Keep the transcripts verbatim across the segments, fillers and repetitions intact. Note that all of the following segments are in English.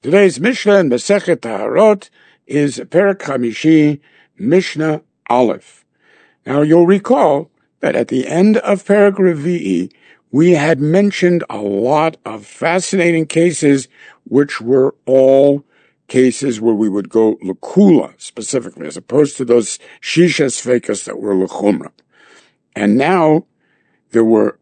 Today's Mishnah in Masechet Taharot is Perek Chamishi, Mishnah Aleph. Now you'll recall that at the end of Perek Revi'i, we had mentioned a lot of fascinating cases, which were all cases where we would go l'kula specifically, as opposed to those shisha sfekas that were l'chumra. And now there were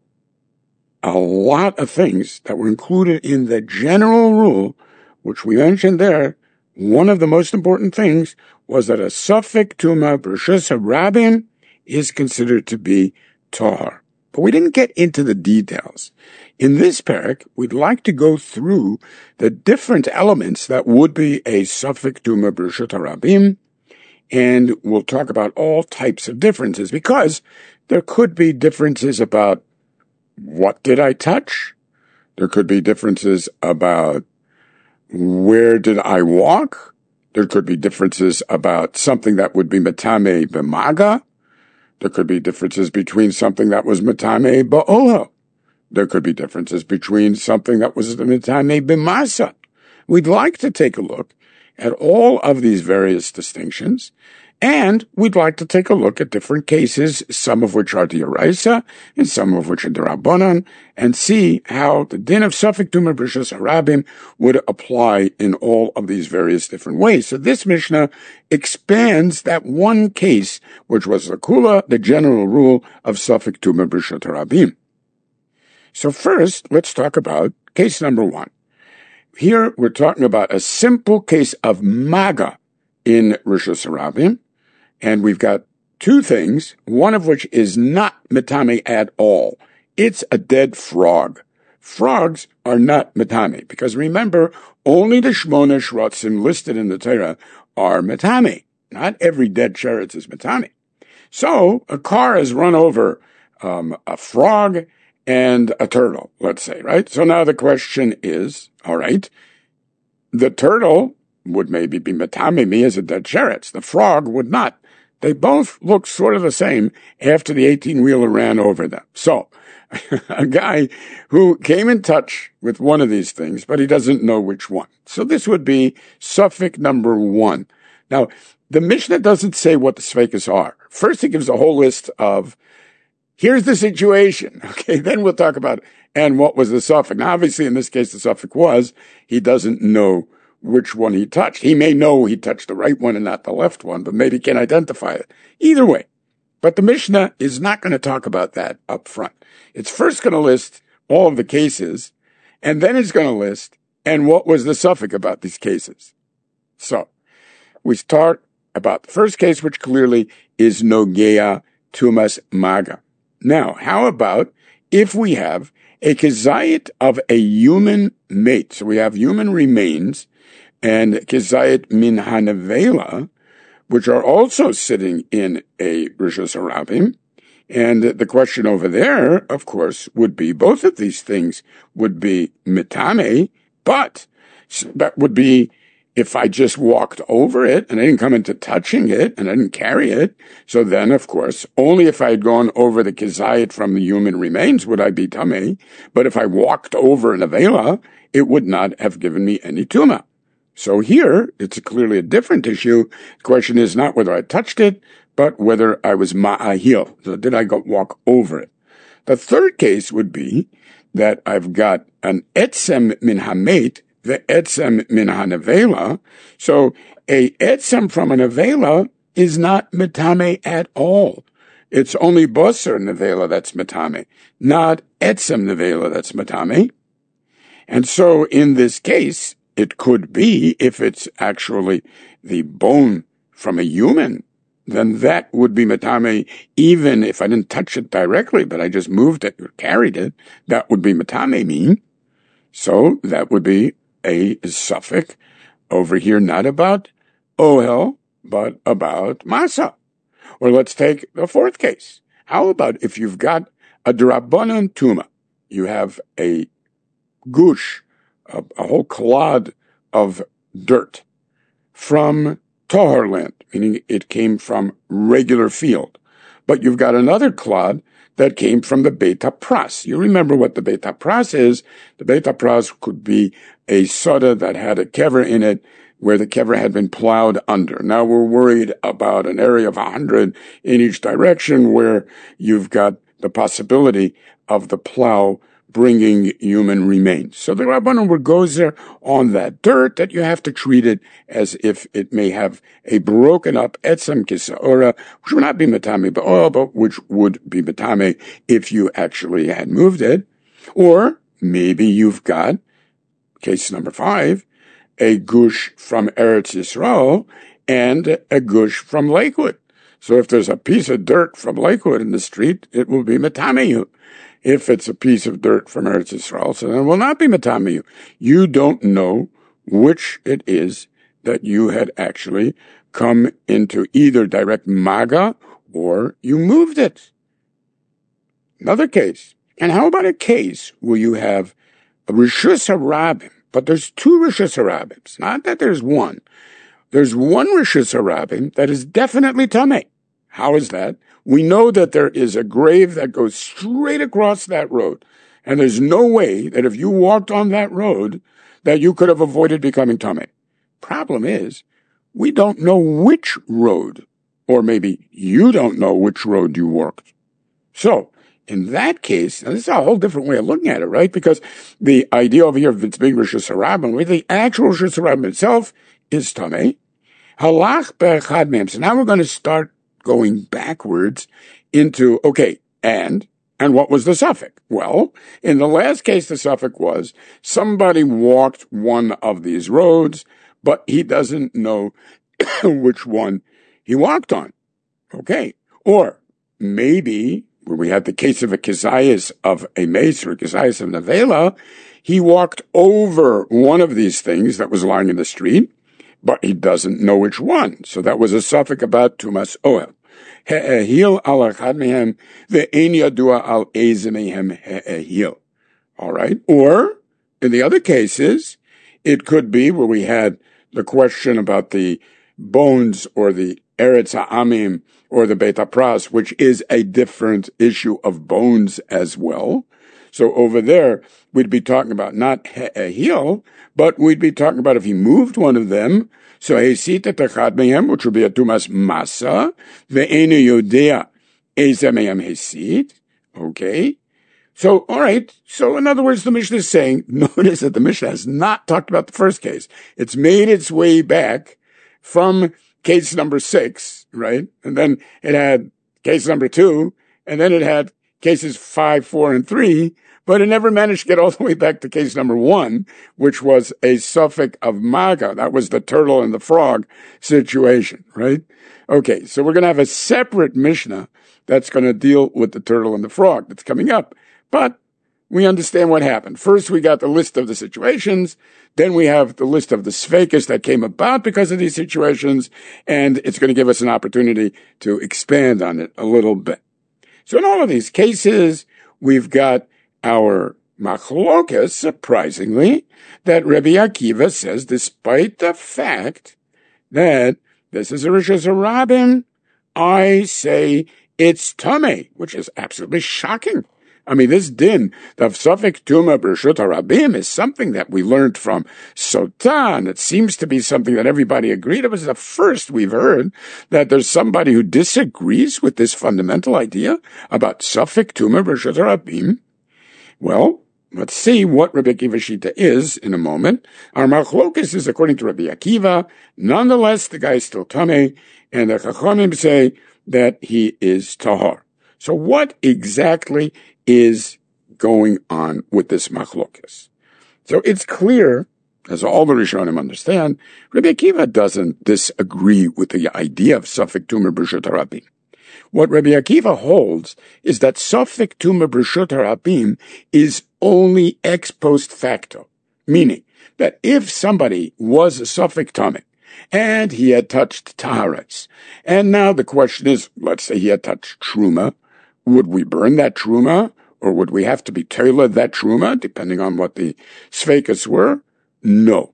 a lot of things that were included in the general rule, which we mentioned there. One of the most important things was that a safek tuma b'reshus harabim is considered to be tahar. But we didn't get into the details. In this parak, we'd like to go through the different elements that would be a safek tuma b'reshus harabim, and we'll talk about all types of differences, because there could be differences about what did I touch? There could be differences about where did I walk? There could be differences about something that would be metame b'maga. There could be differences between something that was metame ba'oha. There could be differences between something that was metame b'masa. We'd like to take a look at all of these various distinctions, and we'd like to take a look at different cases, some of which are d'oraisa and some of which are d'rabbanan, and see how the din of safek tuma b'reshus harabim would apply in all of these various different ways. So this Mishnah expands that one case, which was the kula, the general rule of safek tuma b'reshus harabim. So first, let's talk about case number one. Here we're talking about a simple case of maga in reshus harabim. And we've got two things, one of which is not metame at all. It's a dead frog. Frogs are not metame, because remember, only the shmona shrotzim listed in the Torah are metame. Not every dead sheretz is metame. So a car has run over um, a frog and a turtle, let's say, right? So now the question is, all right, the turtle would maybe be metame me as a dead sheretz. The frog would not. They both look sort of the same after the eighteen-wheeler ran over them. So, a guy who came in touch with one of these things, but he doesn't know which one. So this would be safek number one. Now, the Mishnah doesn't say what the sfekas are. First, it gives a whole list of, here's the situation. Okay, then we'll talk about, and what was the safek. Now, obviously, in this case, the safek was, he doesn't know which one he touched. He may know he touched the right one and not the left one, but maybe can't identify it. Either way. But the Mishnah is not going to talk about that up front. It's first going to list all of the cases, and then it's going to list, and what was the safek about these cases. So, we start about the first case, which clearly is nogea tumas maga. Now, how about if we have a kezayit of a human mate? So we have human remains, and kezayit min hanavela, which are also sitting in a reshus harabim. And the question over there, of course, would be both of these things would be metame, but that would be if I just walked over it and I didn't come into touching it and I didn't carry it. So then, of course, only if I had gone over the kezayit from the human remains would I be tamei. But if I walked over an avela, it would not have given me any tuma. So here, it's clearly a different issue. The question is not whether I touched it, but whether I was ma'ahil. So did I go walk over it? The third case would be that I've got an etzem min hamet, the etzem min hanavela. So a etzem from an avela is not metame at all. It's only boser nevela that's metame, not etzem nevela that's metame. And so in this case, it could be, if it's actually the bone from a human, then that would be metame, even if I didn't touch it directly, but I just moved it or carried it, that would be metame mean. So that would be a safek over here, not about ohel, but about masa. Or let's take the fourth case. How about if you've got a d'rabbanan tuma? You have a gush, a, a whole clod of dirt from tahar land, meaning it came from regular field. But you've got another clod that came from the Beit HaPras. You remember what the Beit HaPras is. The Beit HaPras could be a soda that had a kever in it where the kever had been plowed under. Now we're worried about an area of one hundred in each direction where you've got the possibility of the plow bringing human remains. So the Rabbanan were gozer on that dirt that you have to treat it as if it may have a broken up etzem kisaora, which would not be metame ba'oil, but which would be metame if you actually had moved it. Or maybe you've got, case number five, a gush from Eretz Yisrael and a gush from Lakewood. So if there's a piece of dirt from Lakewood in the street, it will be metame you. If it's a piece of dirt from Eretz Yisrael, so then it will not be metame you. You don't know which it is that you had actually come into either direct maga or you moved it. Another case. And how about a case where you have a Rishus HaRabim, but there's two Rishus HaRabim. Not that there's one. There's one Rishus HaRabim that is definitely tameh. How is that? We know that there is a grave that goes straight across that road. And there's no way that if you walked on that road that you could have avoided becoming tameh. Problem is, we don't know which road, or maybe you don't know which road you walked. So, in that case, and this is a whole different way of looking at it, right? Because the idea over here of it's big Rishus HaRabim, the actual Rishus HaRabim itself is tameh. Halach be'echad mehem. So now we're going to start going backwards into, okay, and, and what was the suffix? Well, in the last case, the suffix was somebody walked one of these roads, but he doesn't know which one he walked on. Okay. Or maybe, where we had the case of a kizayas of a mace or a kizayas of nevela, he walked over one of these things that was lying in the street, but he doesn't know which one. So that was a suffix about tumas oel. He'ehil al echad mehem ve'ein yadua al eze mehem he'ehil. All right. Or in the other cases, it could be where we had the question about the bones or the Eretz Ha'amim or the Beit HaPras, which is a different issue of bones as well. So over there, we'd be talking about not he'ehil, but we'd be talking about if he moved one of them. So hesit et echad mehem, which would be a tumas masa, ve'enu yodea eze mehem hesit. Okay. So, all right. So, in other words, the Mishnah is saying, notice that the Mishnah has not talked about the first case. It's made its way back from case number six, right? And then it had case number two, and then it had cases five, four, and three, but it never managed to get all the way back to case number one, which was a suffix of maga. That was the turtle and the frog situation, right? Okay, so we're going to have a separate Mishnah that's going to deal with the turtle and the frog that's coming up. But we understand what happened. First, we got the list of the situations. Then we have the list of the sfekas that came about because of these situations. And it's going to give us an opportunity to expand on it a little bit. So in all of these cases, we've got our machlokas, surprisingly, that Rabbi Akiva says, despite the fact that this is a Rishus HaRabim, I say it's tameh, which is absolutely shocking. I mean, this din, the suffix tuma b'reshut harabim, is something that we learned from Sotah, and it seems to be something that everybody agreed. It was the first we've heard that there's somebody who disagrees with this fundamental idea about suffix tuma b'reshut harabim. Well, let's see what Rabbi Akiva Shita is in a moment. Our machlokas is according to Rabbi Akiva. Nonetheless, the guy is still tameh, and the Chachamim say that he is tahor. So what exactly is going on with this machlokas? So it's clear, as all the Rishonim understand, Rabbi Akiva doesn't disagree with the idea of suffix tumah b'reshut harabim. What Rabbi Akiva holds is that suffix tumah b'reshut harabim is only ex post facto, meaning that if somebody was a suffix tameh and he had touched taharetz, and now the question is, let's say he had touched truma, would we burn that truma, or would we have to be tailored that truma, depending on what the sfekas were? No.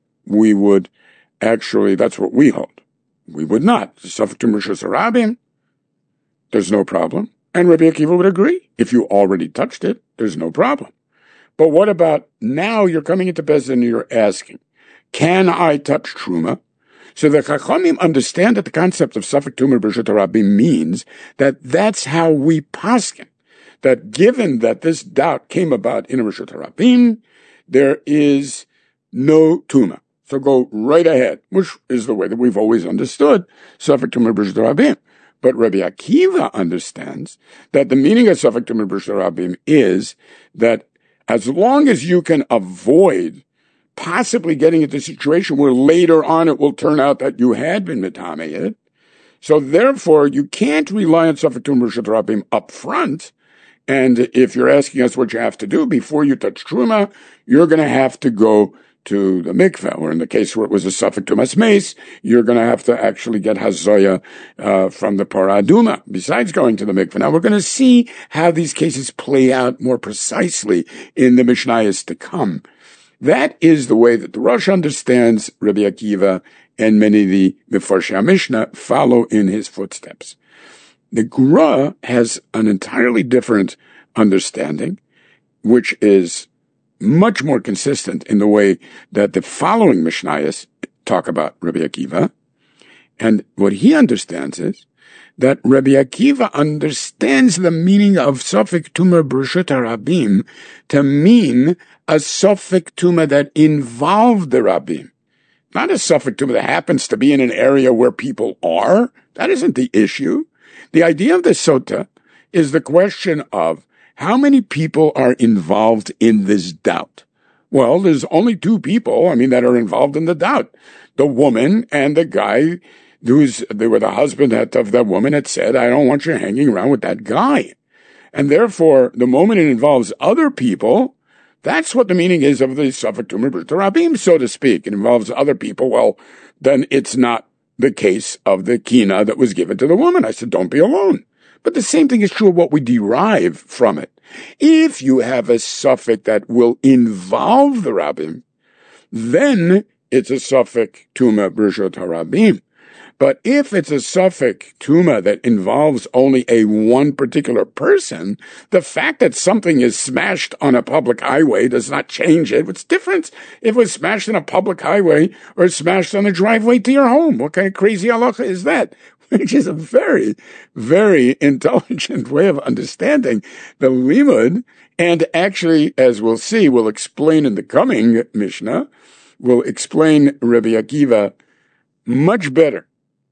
We would actually, that's what we hold. We would not. Suffix tumah b'reshut harabim, there's no problem. And Rabbi Akiva would agree. If you already touched it, there's no problem. But what about now you're coming into Beis Din and you're asking, can I touch Truma? So the Chachamim understand that the concept of Safek Tumah B'Reshut HaRabim means that that's how we paskin. That given that this doubt came about in Reshut HaRabim, there is no Tumah. So go right ahead, which is the way that we've always understood Safek Tumah B'Reshut HaRabim. But Rabbi Akiva understands that the meaning of Safek Tumah B'Reshut HaRabim is that as long as you can avoid possibly getting into a situation where later on it will turn out that you had been metameh, so therefore you can't rely on Safek Tumah B'Reshut HaRabim up front. And if you're asking us what you have to do before you touch Truma, you're going to have to go to the mikveh, or in the case where it was a Safek Tumas Meis, you're going to have to actually get Hazoya uh, from the Parah Aduma, besides going to the mikveh. Now, we're going to see how these cases play out more precisely in the Mishnayos to come. That is the way that the Rosh understands Rabbi Akiva, and many of the Mefarshei Mishnah follow in his footsteps. The Gra has an entirely different understanding, which is much more consistent in the way that the following Mishnayos talk about Rabbi Akiva. And what he understands is that Rabbi Akiva understands the meaning of Safek Tumah B'Reshut HaRabim to mean a Safek Tumah that involved the Rabim. Not a Safek Tumah that happens to be in an area where people are. That isn't the issue. The idea of the Sota is the question of how many people are involved in this doubt. Well, there's only two people, I mean, that are involved in the doubt. The woman and the guy who's, they were the husband of that woman had said, I don't want you hanging around with that guy. And therefore, the moment it involves other people, that's what the meaning is of the Safek Tumah B'Reshut HaRabim, so to speak. It involves other people. Well, then it's not the case of the kina that was given to the woman. I said, don't be alone. But the same thing is true of what we derive from it. If you have a suffix that will involve the Rabbim, then it's a Safek Tumah B'Reshut HaRabim. But if it's a Safek Tumah that involves only a one particular person, the fact that something is smashed on a public highway does not change it. What's different if it was smashed on a public highway or smashed on a driveway to your home? What kind of crazy halacha is that? Which is a very, very intelligent way of understanding the limud. And actually, as we'll see, we'll explain in the coming Mishnah, we'll explain Rabbi Akiva much better.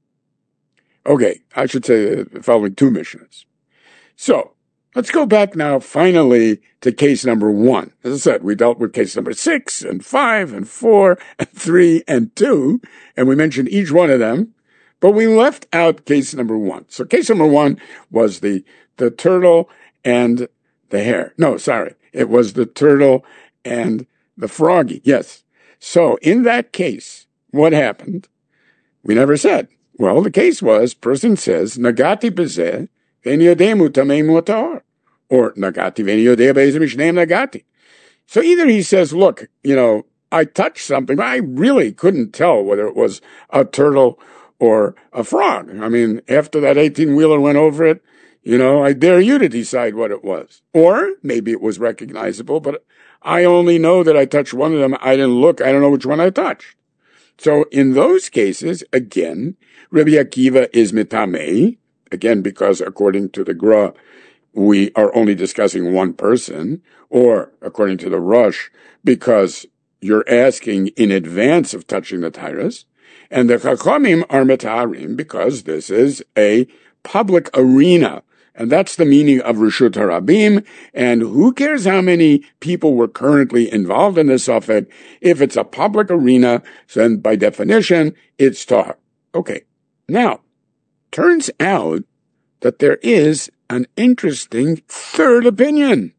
Okay, I should say the following two Mishnahs. So, let's go back now finally to case number one. As I said, we dealt with case number six and five and four and three and two, and we mentioned each one of them, but we left out case number one. So case number one was the, the turtle and the hare. No, sorry. It was the turtle and the froggy. Yes. So in that case, what happened? We never said. Well, the case was, person says, Nagati bezeh, ven yodemu tamei mutar. Or Nagati ven yodeh be'ezeh mishneim Nagati. So either he says, look, you know, I touched something, but I really couldn't tell whether it was a turtle or a frog. I mean, after that eighteen-wheeler went over it, you know, I dare you to decide what it was. Or maybe it was recognizable, but I only know that I touched one of them. I didn't look. I don't know which one I touched. So in those cases, again, Rabbi Akiva is mitamei, again, because according to the Gra, we are only discussing one person, or according to the Rosh, because you're asking in advance of touching the Tyrus, and the Chachamim are metaharim because this is a public arena. And that's the meaning of Reshut HaRabim. And who cares how many people were currently involved in this safek? If it's a public arena, then by definition, it's tahar. Okay. Now, turns out that there is an interesting third opinion.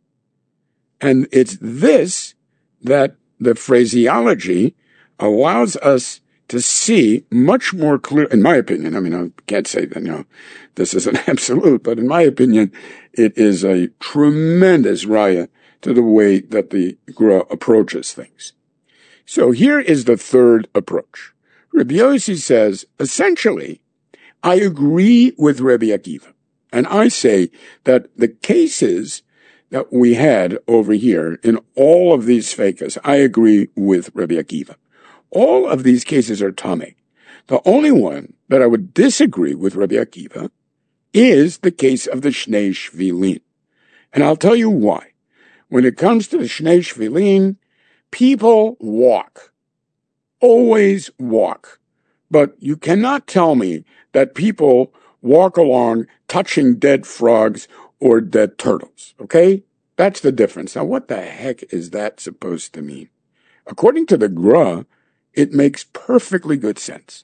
And it's this that the phraseology allows us to see much more clear, in my opinion. I mean, I can't say that, you know, this is an absolute, but in my opinion, it is a tremendous raya to the way that the Gra approaches things. So here is the third approach. Rabbi Yossi says, essentially, I agree with Rabbi Akiva. And I say that the cases that we had over here in all of these fakas, I agree with Rabbi Akiva. All of these cases are tamei. The only one that I would disagree with Rabbi Akiva is the case of the Shnei Shvilin. And I'll tell you why. When it comes to the Shnei Shvilin, people walk. Always walk. But you cannot tell me that people walk along touching dead frogs or dead turtles, okay? That's the difference. Now, what the heck is that supposed to mean? According to the Gra, it makes perfectly good sense.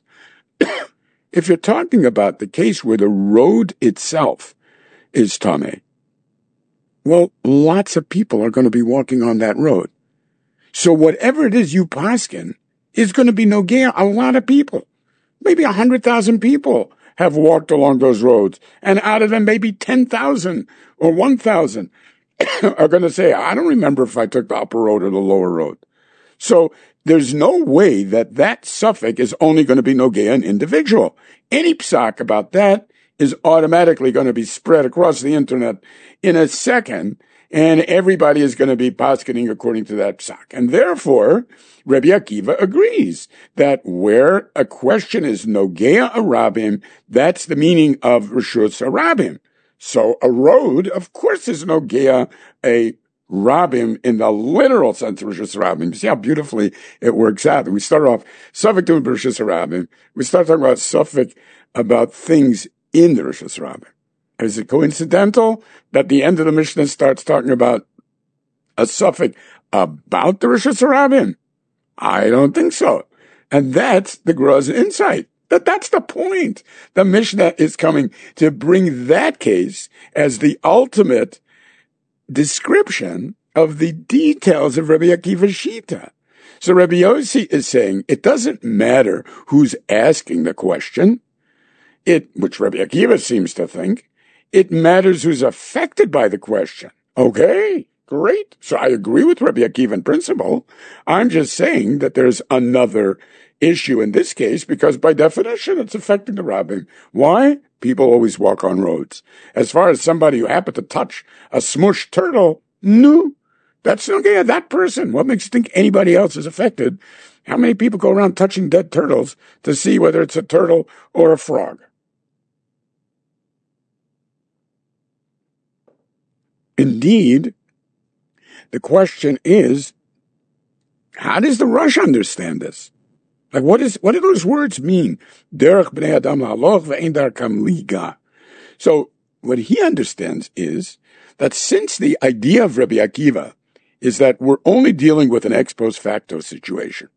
If you're talking about the case where the road itself is tamei, well, lots of people are going to be walking on that road. So whatever it is you paskin is going to be nogea a lot of people. Maybe a hundred thousand people have walked along those roads, and out of them, maybe ten thousand or one thousand are going to say, I don't remember if I took the upper road or the lower road. So there's no way that that suffix is only going to be nogea an individual. Any psak about that is automatically going to be spread across the internet in a second, and everybody is going to be paskening according to that psak. And therefore, Rabbi Akiva agrees that where a question is nogea a rabim, that's the meaning of reshus harabim. So a road, of course, is nogea a rabim in the literal sense of reshus harabim. You see how beautifully it works out. We start off suffix doing reshus harabim. We start talking about suffix about things in the reshus harabim. Is it coincidental that the end of the Mishnah starts talking about a suffix about the reshus harabim? I don't think so. And that's the Gra's insight. That that's the point. The Mishnah is coming to bring that case as the ultimate description of the details of Rabbi Akiva's Shita. So Rabbi Yossi is saying it doesn't matter who's asking the question, it, which Rabbi Akiva seems to think, it matters who's affected by the question. Okay, great. So I agree with Rabbi Akiva in principle. I'm just saying that there's another issue in this case because by definition it's affecting the rabbim. Why? People always walk on roads. As far as somebody who happened to touch a smushed turtle, no, that's okay. That person. What makes you think anybody else is affected? How many people go around touching dead turtles to see whether it's a turtle or a frog? Indeed, the question is, how does the Rosh understand this? Like, what is, what do those words mean? Derech b'nei adam haloch ve'ein darkam liga. So, what he understands is that since the idea of Rabbi Akiva is that we're only dealing with an ex post facto situation,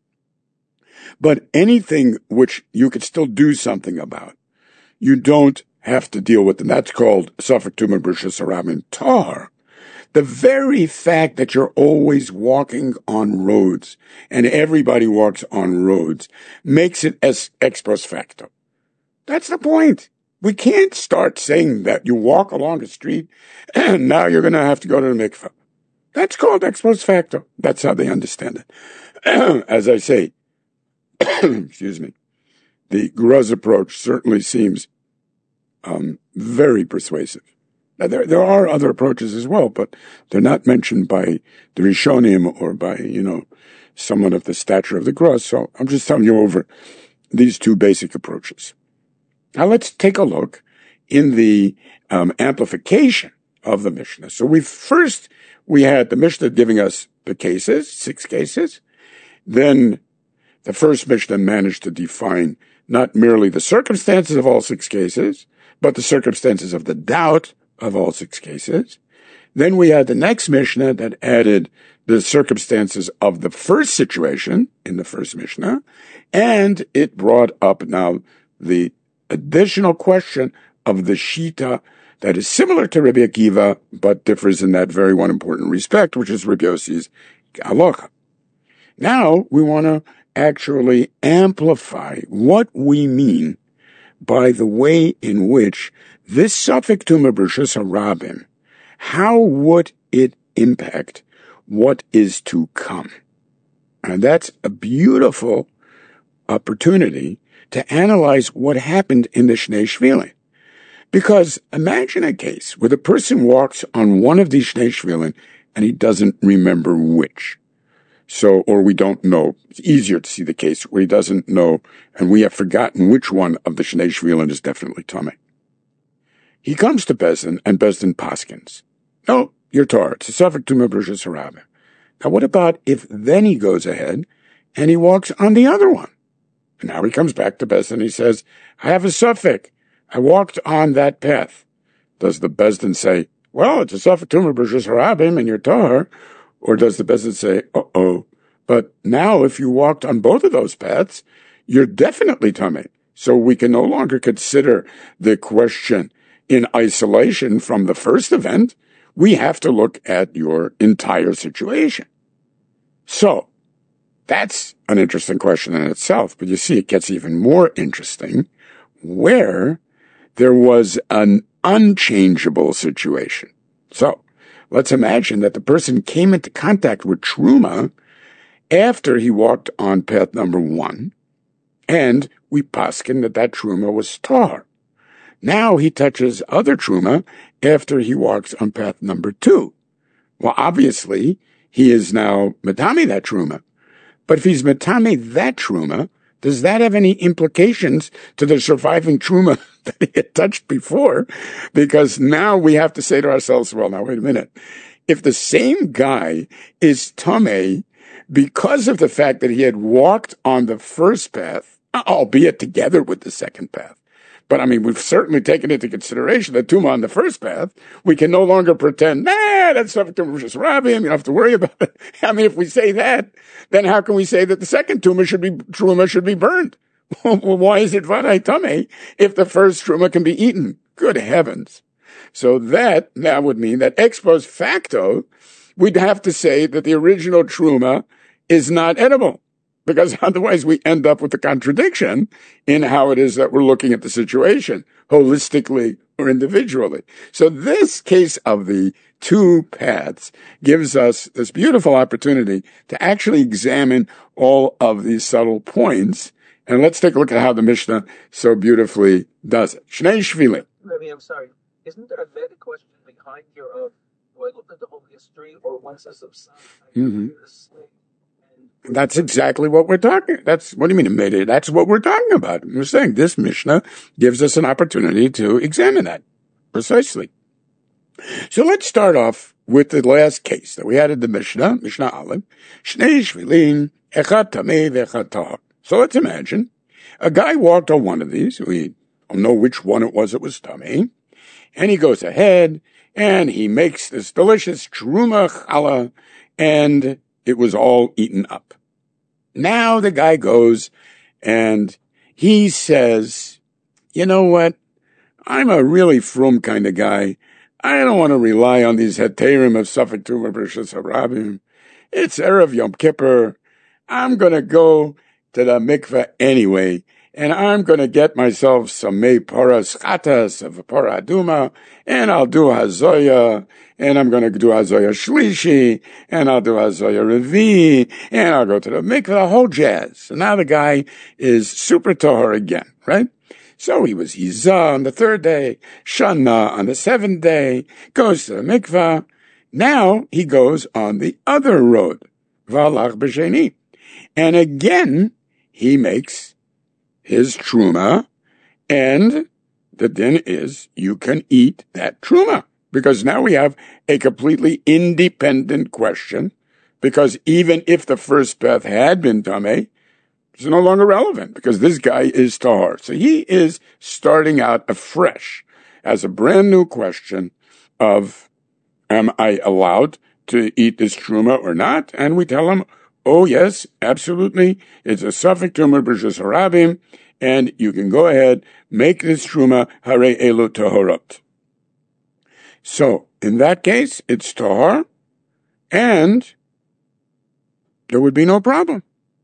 but anything which you could still do something about, you don't have to deal with, and that's called Safek Tumah B'Reshus Harabim Tahar. The very fact that you're always walking on roads, and everybody walks on roads, makes it as ex post facto. That's the point. We can't start saying that you walk along a street, and now you're going to have to go to the mikveh. That's called ex post facto. That's how they understand it. As I say, excuse me, the Gra's approach certainly seems um, very persuasive. Now, there, there are other approaches as well, but they're not mentioned by the Rishonim or by, you know, someone of the stature of the Gra. So I'm just telling you over these two basic approaches. Now let's take a look in the um, amplification of the Mishnah. So we first, we had the Mishnah giving us the cases, six cases. Then the first Mishnah managed to define not merely the circumstances of all six cases, but the circumstances of the doubt of all six cases. Then we had the next Mishnah that added the circumstances of the first situation in the first Mishnah, and it brought up now the additional question of the Shita that is similar to Rabbi Akiva, but differs in that very one important respect, which is Rabbi Yossi's halacha. Now we want to actually amplify what we mean by the way in which this Safek Tumah B'Reshus Harabim, how would it impact what is to come? And that's a beautiful opportunity to analyze what happened in the Shnei Shvilin. Because imagine a case where the person walks on one of these Shnei Shvilin and he doesn't remember which. So, or we don't know. It's easier to see the case where he doesn't know and we have forgotten which one of the Shnei Shvilin is definitely Tameh. He comes to Bezdin and Bezdin paskins. No, you're Tar. It's a Safek Tumah B'Rishus Harabim. Now what about if then he goes ahead and he walks on the other one? And now he comes back to Bezdin and he says, I have a Safek. I walked on that path. Does the Bezdin say, well, it's a Safek Tumah B'Rishus Harabim and you're Tar? Or does the Bezdin say, uh-oh, but now if you walked on both of those paths, you're definitely Tameh. So we can no longer consider the question in isolation from the first event. We have to look at your entire situation. So that's an interesting question in itself, but you see it gets even more interesting where there was an unchangeable situation. So let's imagine that the person came into contact with Truma after he walked on path number one, and we paskin that that Truma was Tar. Now he touches other Truma after he walks on path number two. Well, obviously, he is now Matami that Truma. But if he's Matami that Truma, does that have any implications to the surviving Truma that he had touched before? Because now we have to say to ourselves, well, now wait a minute. If the same guy is Tameh because of the fact that he had walked on the first path, albeit together with the second path, but I mean, we've certainly taken into consideration the Tumah on the first path. We can no longer pretend, nah, that's Safek Tumah B'Rishus Harabim. You don't have to worry about it. I mean, if we say that, then how can we say that the second Tumah should be, Truma should be burned? Well, why is it Vadai Tameh if the first Truma can be eaten? Good heavens. So that, that would mean that ex post facto, we'd have to say that the original Truma is not edible. Because otherwise we end up with a contradiction in how it is that we're looking at the situation, holistically or individually. So this case of the two paths gives us this beautiful opportunity to actually examine all of these subtle points. And let's take a look at how the Mishnah so beautifully does it. Shnei Shvilin. Rabbi, I'm sorry. Isn't there a meta question behind here of, do I look at the whole history or one says of son? Mm-hmm. That's exactly what we're talking. That's, what do you mean, made it? That's what we're talking about. We're saying this Mishnah gives us an opportunity to examine that. Precisely. So let's start off with the last case that we had in the Mishnah, Mishnah Aleph. Shnei Shvilin, echad tameh ve'echad tahor. So let's imagine a guy walked on one of these. We don't know which one it was that was tameh. And he goes ahead and he makes this delicious truma challah, and it was all eaten up. Now the guy goes and he says, you know what? I'm a really frum kind of guy. I don't want to rely on these heterim of Safek Tumah B'Rishus Harabim. It's Erev Yom Kippur. I'm going to go to the mikveh anyway, and I'm going to get myself some mei paras chatas of a para aduma, and I'll do hazoya, and I'm going to do hazoya shlishi, and I'll do hazoya revi, and I'll go to the mikveh, the whole jazz. So now the guy is super tahor again, right? So he was Yizah on the third day, Shana on the seventh day, goes to the mikveh. Now he goes on the other road, Valach b'sheni, and again he makes his truma, and the din is you can eat that truma, because now we have a completely independent question, because even if the first path had been tameh, it's no longer relevant, because this guy is tahor. So he is starting out afresh as a brand new question of, am I allowed to eat this truma or not? And we tell him, oh yes, absolutely, it's a Safek Tumah B'Rishus Harabim, and you can go ahead, make this truma, harei elu tahorot. So, in that case, it's tahor, and there would be no problem.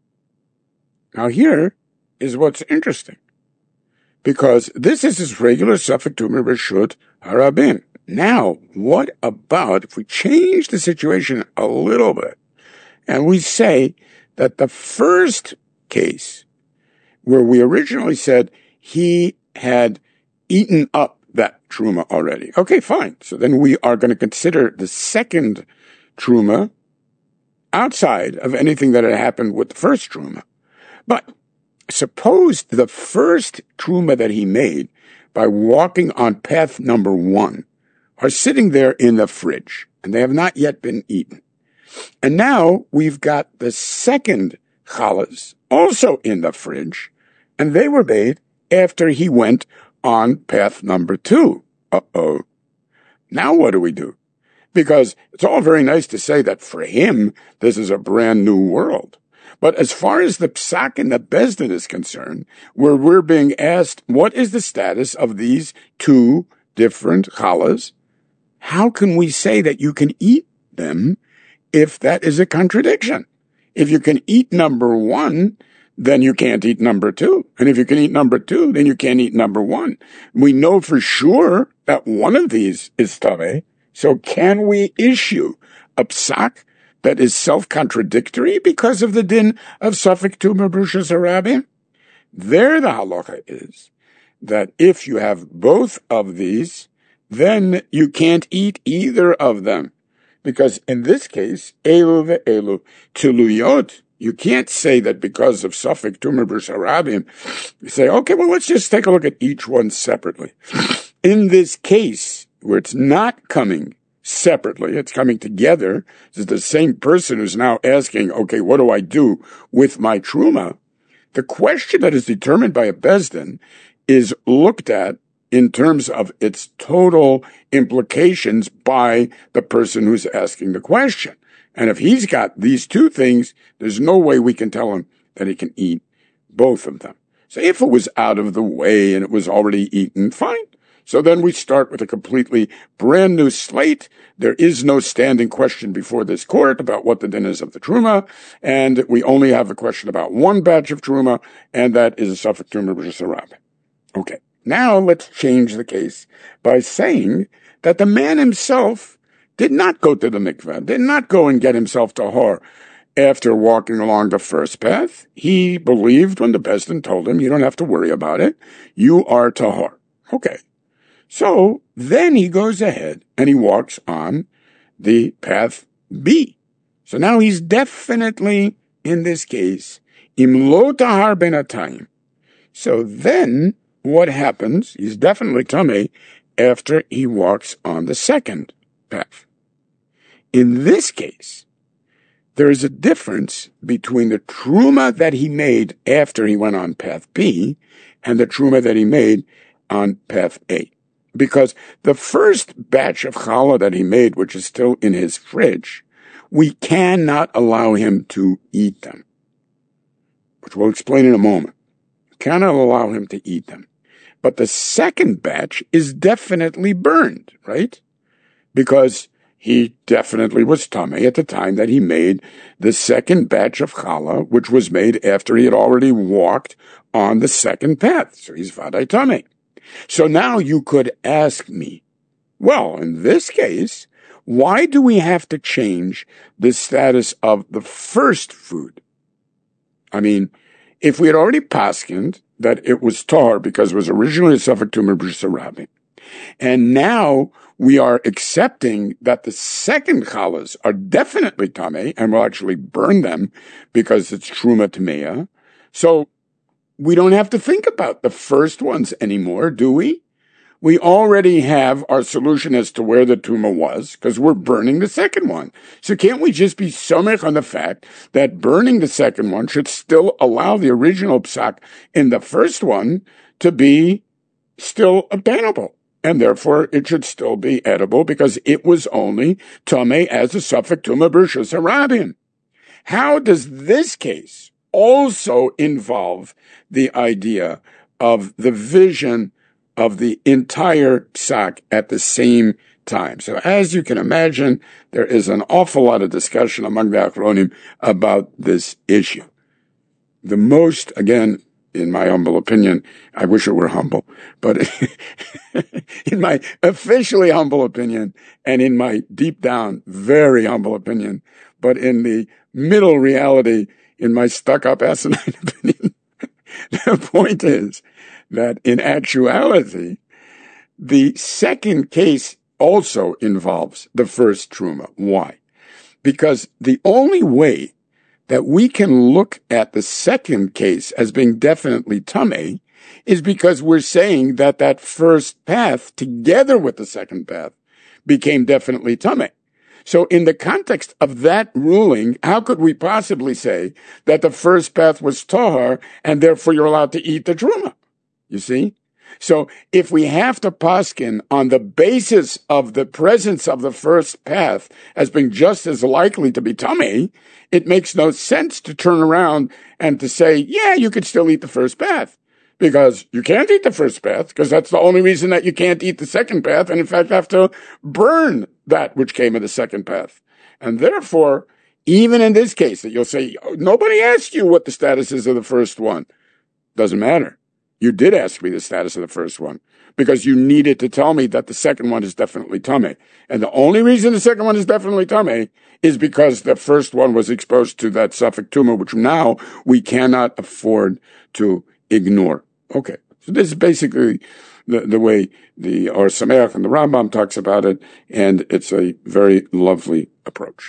Now here is what's interesting, because this is his regular Safek Tumah B'Rishus Harabim. Now, what about if we change the situation a little bit, and we say that the first case, where we originally said he had eaten up that truma already. Okay, fine. So then we are going to consider the second truma outside of anything that had happened with the first truma. But suppose the first truma that he made by walking on path number one are sitting there in the fridge, and they have not yet been eaten. And now we've got the second challahs also in the fridge, and they were made after he went on path number two. Uh-oh. Now what do we do? Because it's all very nice to say that for him, this is a brand new world. But as far as the psak and the Beis Din is concerned, where we're being asked, what is the status of these two different challahs? How can we say that you can eat them if that is a contradiction? If you can eat number one, then you can't eat number two. And if you can eat number two, then you can't eat number one. We know for sure that one of these is tameh. So can we issue a psak that is self-contradictory because of the din of Safek Tumah B'Reshus HaRabim? There the halacha is that if you have both of these, then you can't eat either of them. Because in this case, elu ve'elu tiluyot, you can't say that because of Safek Tumah B'Reshus HaRabim, you say, okay, well, let's just take a look at each one separately. In this case, where it's not coming separately, it's coming together, it's the same person who's now asking, okay, what do I do with my truma? The question that is determined by a Beis Din is looked at in terms of its total implications by the person who's asking the question. And if he's got these two things, there's no way we can tell him that he can eat both of them. So if it was out of the way and it was already eaten, fine. So then we start with a completely brand new slate. There is no standing question before this court about what the din is of the truma, and we only have a question about one batch of truma, and that is a Safek Tumah B'Reshus HaRabim. Okay, now let's change the case by saying that the man himself did not go to the mikveh, did not go and get himself tahor after walking along the first path. He believed when the Beis Din told him, you don't have to worry about it, you are tahor. Okay. So then he goes ahead and he walks on the path B. So now he's definitely, in this case, im lo tahar benatayim. So then what happens? He's definitely tameh after he walks on the second path. In this case, there is a difference between the truma that he made after he went on path B and the truma that he made on path A. Because the first batch of challah that he made, which is still in his fridge, we cannot allow him to eat them, which we'll explain in a moment. We cannot allow him to eat them. But the second batch is definitely burned, right? Because he definitely was tameh at the time that he made the second batch of challah, which was made after he had already walked on the second path. So he's vaday tameh. So now you could ask me, well, in this case, why do we have to change the status of the first food? I mean, if we had already paskined that it was tar because it was originally a Safek Tumah B'Reshus HaRabim, and now we are accepting that the second challahs are definitely tameh and will actually burn them because it's truma tameah. So we don't have to think about the first ones anymore, do we? We already have our solution as to where the tumah was, because we're burning the second one. So can't we just be somech on the fact that burning the second one should still allow the original psak in the first one to be still obtainable? And therefore it should still be edible because it was only tameh as a Safek Tumah B'Reshus HaRabim. How does this case also involve the idea of the vision of the entire psak at the same time? So as you can imagine, there is an awful lot of discussion among the Achronim about this issue. The most, again, in my humble opinion, I wish it were humble, but in my officially humble opinion, and in my deep down, very humble opinion, but in the middle reality, in my stuck-up asinine opinion, the point is that in actuality, the second case also involves the first truma. Why? Because the only way that we can look at the second case as being definitely tameh is because we're saying that that first path, together with the second path, became definitely tameh. So in the context of that ruling, how could we possibly say that the first path was tahar and therefore you're allowed to eat the truma? You see? So if we have to paskin on the basis of the presence of the first path as being just as likely to be tameh, it makes no sense to turn around and to say, yeah, you could still eat the first path. Because you can't eat the first path, because that's the only reason that you can't eat the second path, and in fact have to burn that which came of the second path. And therefore, even in this case, that you'll say, nobody asked you what the status is of the first one. Doesn't matter. You did ask me the status of the first one, because you needed to tell me that the second one is definitely tameh. And the only reason the second one is definitely tameh is because the first one was exposed to that suffix tumah, which now we cannot afford to ignore. Okay, so this is basically the, the way the Or Sameach and the Rambam talks about it, and it's a very lovely approach.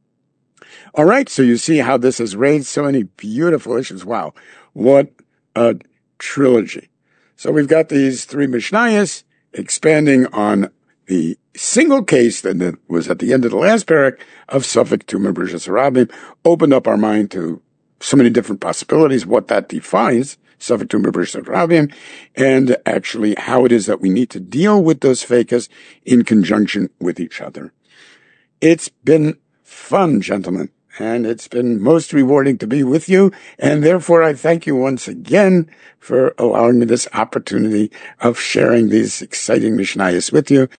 All right, so you see how this has raised so many beautiful issues. Wow, what a trilogy. So we've got these three Mishnayos expanding on the single case that was at the end of the last parak of Suffolk to Merishas Harabim, opened up our mind to so many different possibilities, what that defines, Suffolk to Merishas Harabim, and actually how it is that we need to deal with those fakas in conjunction with each other. It's been fun, gentlemen, and it's been most rewarding to be with you, and therefore I thank you once again for allowing me this opportunity of sharing these exciting Mishnayos with you.